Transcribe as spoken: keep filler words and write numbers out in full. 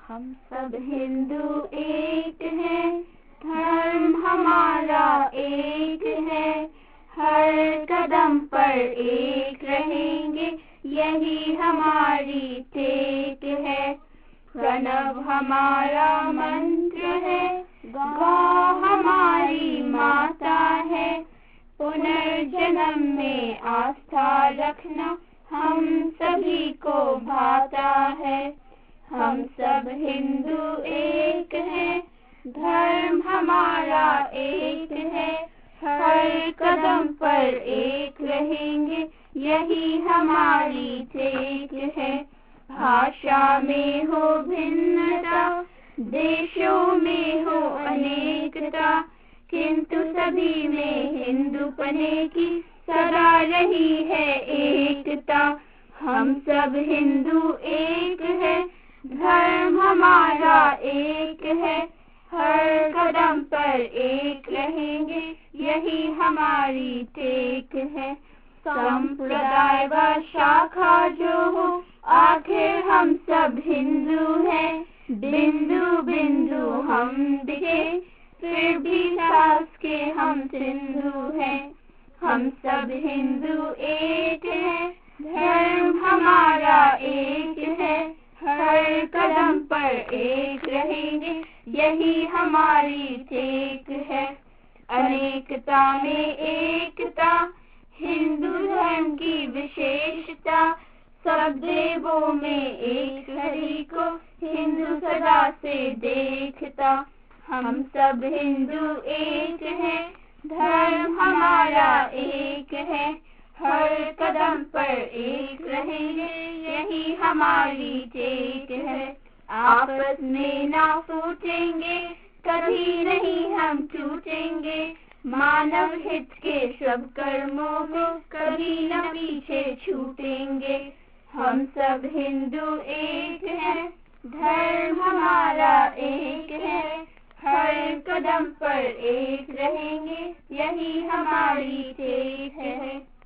हम सब हिंदू एक हैं, धर्म हमारा एक है, हर कदम पर एक रहेंगे, यही हमारी टेक है। प्रणव हमारा मंत्र है, गौ हमारी माता है, पुनर्जन्म में आस्था रखना हम सभी को भाता है। हम सब हिंदू एक हैं, धर्म हमारा एक है, हर कदम पर एक रहेंगे, यही हमारी टेक है। भाषा में हो भिन्नता, देशों में हो अनेकता, किंतु सभी में हिंदूपने की सदा रही है एकता। हम सब हिंदू एक है, धर्म हमारा एक है, हर कदम पर एक रहेंगे, यही हमारी टेक है। संप्रदाय व शाखा जो हो, आखिर हम सब हिंदू हैं। बिंदु बिंदु हम दिखे, फिर भी सास के हम सिंधु हैं। हम सब हिंदू एक है, धर्म हमारा एक है, हर कदम पर एक रहेंगे, यही हमारी टेक है। अनेकता में एकता, हिंदू धर्म की विशेषता, सब देवों में एक हरि को हिंदू सदा से देखता। हम सब हिंदू एक हैं, धर्म हमारा एक है, हर कदम पर एक रहेंगे, यही हमारी टेक है। आपस में ना फूटेंगे, कभी नहीं हम टूटेंगे, मानव हित के सब कर्मों को कभी न पीछे छूटेंगे। हम सब हिंदू एक हैं, धर्म हमारा एक है, हर कदम पर एक रहेंगे, यही हमारी टेक है।